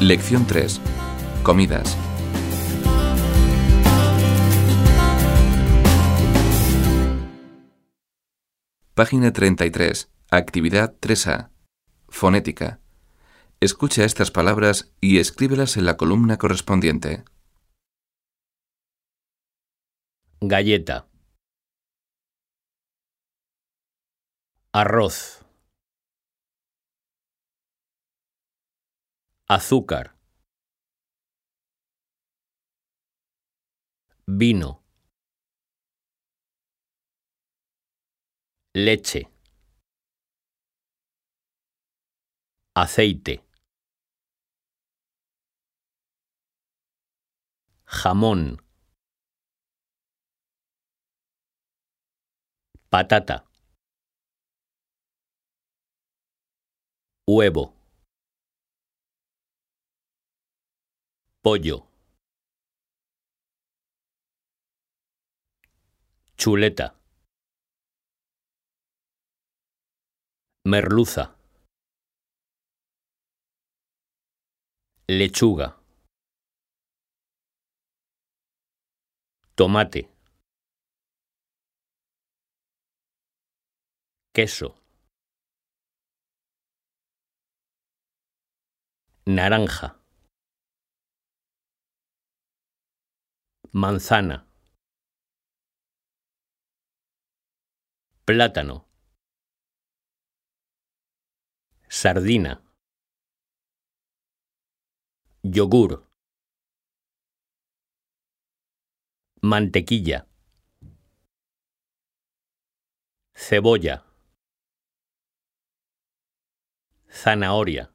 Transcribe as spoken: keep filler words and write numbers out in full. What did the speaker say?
Lección tres. Comidas. Página treinta y tres. Actividad tres A. Fonética. Escucha estas palabras y escríbelas en la columna correspondiente. Galleta. Arroz. Azúcar. Vino. Leche. Aceite. Jamón. Patata. Huevo. Pollo. Chuleta. Merluza. Lechuga. Tomate. Queso. Naranja. Manzana. Plátano. Sardina. Yogur. Mantequilla. Cebolla. Zanahoria.